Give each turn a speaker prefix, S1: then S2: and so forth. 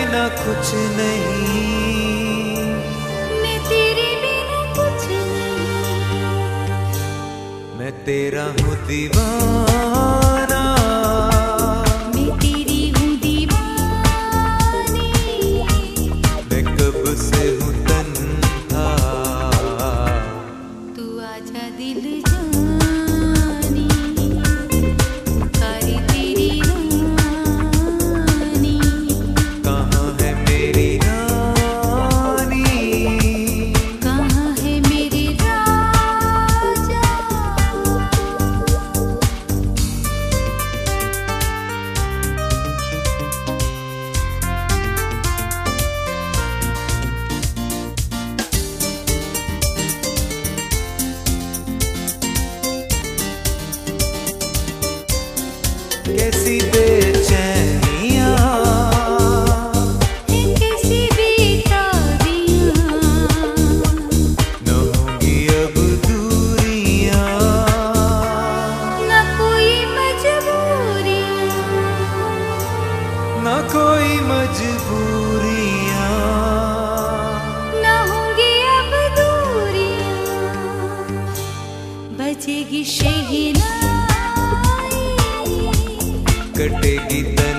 S1: बिना कुछ नहीं,
S2: मैं तेरे बिना कुछ नहीं।
S1: मैं तेरा हूँ दीवाना,
S2: मैं तेरी हूँ दीवानी।
S1: मैं कब से हूँ तन्हा,
S2: तू आजा दिल जानी, पुकारी तेरी रानी।
S1: कहाँ है मेरी रानी,
S2: कहाँ है मेरे राजा।
S1: कैसी बेचैनियाँ,
S2: कैसी बेताबियाँ,
S1: न होंगी अब दूरियाँ,
S2: न कोई मजबूरियाँ,
S1: न कोई मजबूरियाँ,
S2: न होंगी अब दूरियाँ। बजेगी शहनाई,
S1: कटेगी तन्हाई।